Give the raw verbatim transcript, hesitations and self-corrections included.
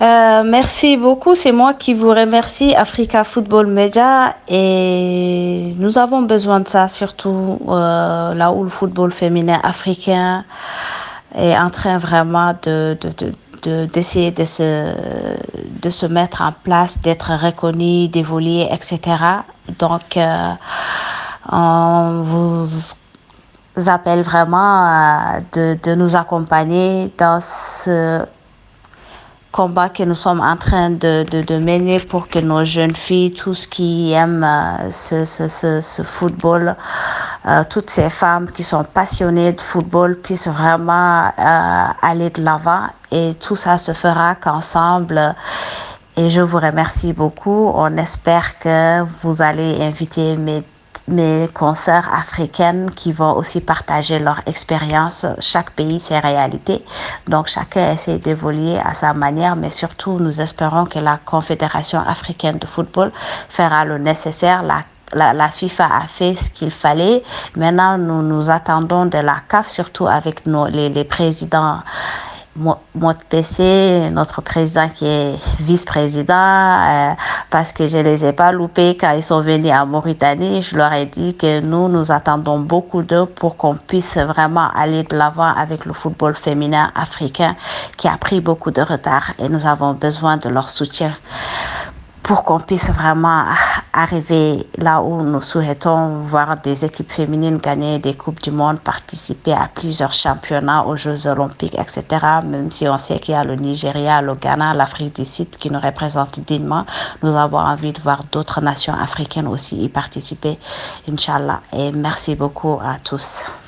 Euh, merci beaucoup. C'est moi qui vous remercie, Africa Football Media. Et nous avons besoin de ça, surtout euh, là où le football féminin africain est en train vraiment de, de, de de- d'essayer de se, de se mettre en place, d'être reconnu, d'évoluer, et cetera. Donc, euh, on vous appelle vraiment euh, de, de nous accompagner dans ce combat que nous sommes en train de, de, de mener pour que nos jeunes filles, tous qui aiment euh, ce, ce, ce, ce football, euh, toutes ces femmes qui sont passionnées de football puissent vraiment euh, aller de l'avant. Et tout ça se fera qu'ensemble. Et je vous remercie beaucoup. On espère que vous allez inviter mes mes consoeurs africaines qui vont aussi partager leur expérience. Chaque pays, ses réalités. Donc, chacun essaie d'évoluer à sa manière, mais surtout, nous espérons que la Confédération africaine de football fera le nécessaire. La la, la FIFA a fait ce qu'il fallait. Maintenant, nous nous attendons de la C A F, surtout avec nos, les, les présidents Motpessé, notre président qui est vice-président, euh, parce que je ne les ai pas loupés quand ils sont venus à Mauritanie. Je leur ai dit que nous, nous attendons beaucoup d'eux pour qu'on puisse vraiment aller de l'avant avec le football féminin africain qui a pris beaucoup de retard et nous avons besoin de leur soutien pour qu'on puisse vraiment arriver là où nous souhaitons voir des équipes féminines gagner des Coupes du Monde, participer à plusieurs championnats, aux Jeux Olympiques, et cetera. Même si on sait qu'il y a le Nigeria, le Ghana, l'Afrique du Sud qui nous représentent dignement, nous avons envie de voir d'autres nations africaines aussi y participer, Inch'Allah. Et merci beaucoup à tous.